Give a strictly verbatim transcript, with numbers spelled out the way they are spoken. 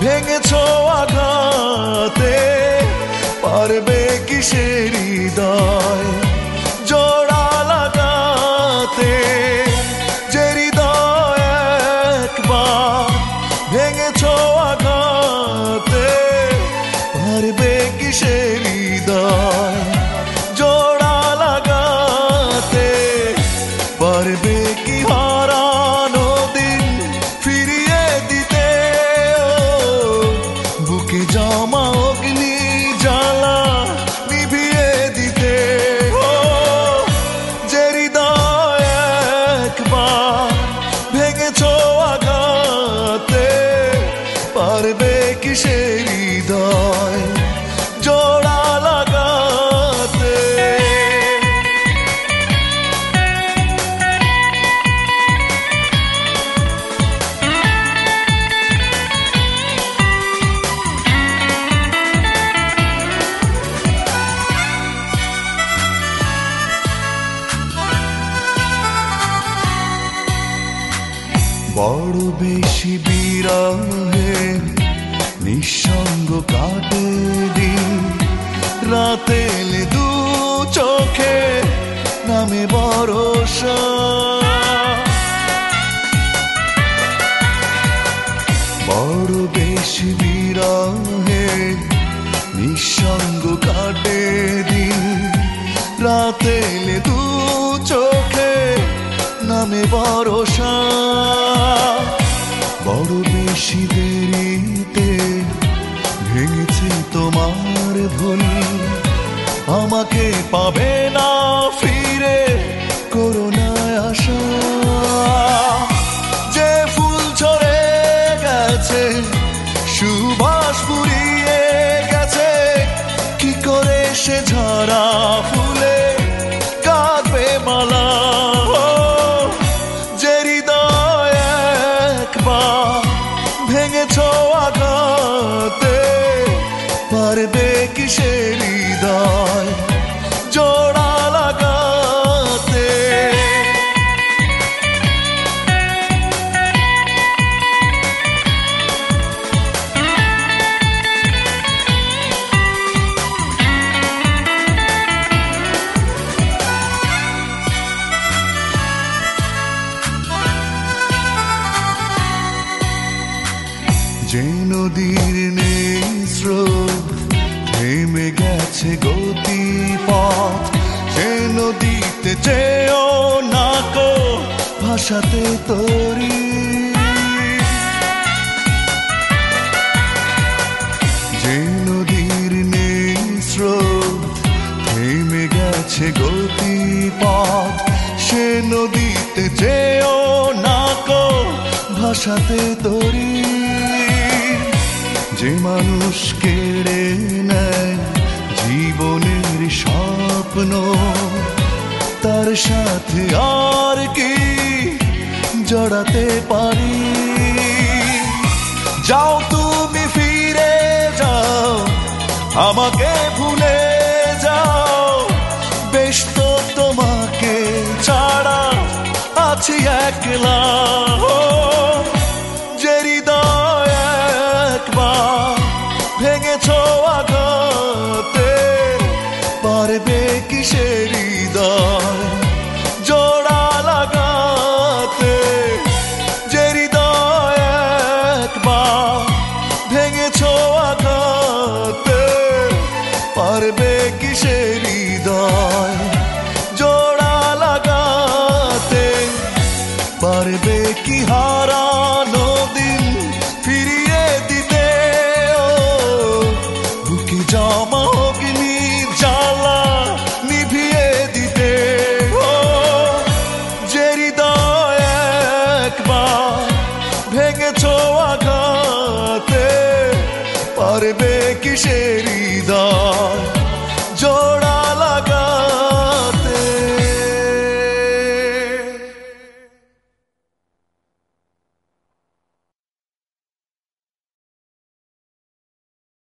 ভেঙেছো আঘাতে, পারবে কি সে হৃদয় জোড়া লাগাতে? যে হৃদয় একবার ভেঙেছো আঘাতে, পারবে কি সে হৃদয় জোড়া লাগাতে? পারবে কি হারানো দিন ফিরিয়ে দিতে? বুকে জমা অগ্নি জ্বালা নিভিয়ে দিতে? যে হৃদয় একবার ভেঙেছো আঘাতে, পারবে কি সে হৃদয় জোড়া লাগাতে? বড় বেশি বিরহে নিঃসঙ্গ কাটে দিন, রাতে এলে দু চোখে নামে ভরসা। বড় বেশি বিরহে নিঃসঙ্গ কাটে দিন, রাতে এলে দু চোখে নামে ভরসা। বড় বেশি দেরিতে ভেঙেছে তোমার ভুল, আমাকে পাবে না ফিরে করুণায় আশা। যে ফুল ঝরে গেছে সুবাস ফুরিয়ে গেছে, কি করে সে ঝরা ফুলে কাঁদবে মালা? যে হৃদয় একবার ভেঙেছো আঘাতে, পারবে কি সে হৃদয় জোড়া লাগাতে? যে নদীর নেই স্রোত থেমে গেছে গতিপথ, সে নদীতে যেও না কো ভাসাতে তরি। যে নদীর নেই স্রোত থেমে গেছে গতিপথ, সে নদীতে যেও না কো ভাসাতে তরি। যে মানুষ কেড়ে নেয় জীবনের স্বপ্ন, তার সাথে আর কি জড়াতে পারি? যাও তুমি ফিরে যাও, আমাকে ভুলে যাও, বেশ তো তোমাকে ছাড়া আছি একলা। যে হৃদয় একবার ভেঙেছো আঘাতে, পারবে কি সে হৃদয় জোড়া লাগাতে? যে হৃদয় একবার ভেঙেছো আঘাতে, পারবে কি সে হৃদয় জোড়া লাগাতে? পারবে কি হারানো দিন ফিরিয়ে দিতে? বুকে জমা অগ্নি জ্বালা নিভিয়ে দিতে? যে হৃদয় একবার ভেঙেছো আঘাতে, পারবে কি সে